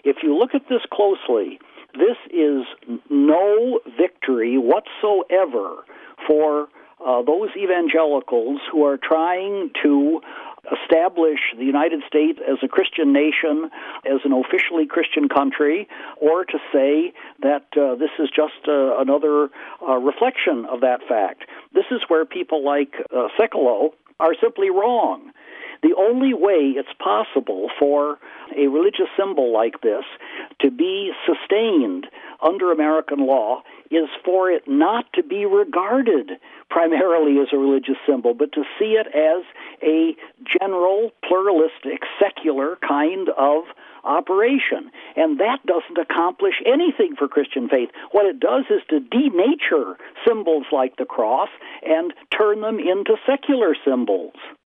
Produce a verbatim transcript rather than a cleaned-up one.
If you look at this closely, this is no victory whatsoever for uh, those evangelicals who are trying to establish the United States as a Christian nation, as an officially Christian country, or to say that uh, this is just uh, another uh, reflection of that fact. This is where people like uh, Sekulow are simply wrong. The only way it's possible for a religious symbol like this to be sustained under American law is for it not to be regarded primarily as a religious symbol, but to see it as a general, pluralistic, secular kind of operation. And that doesn't accomplish anything for Christian faith. What it does is to denature symbols like the cross and turn them into secular symbols.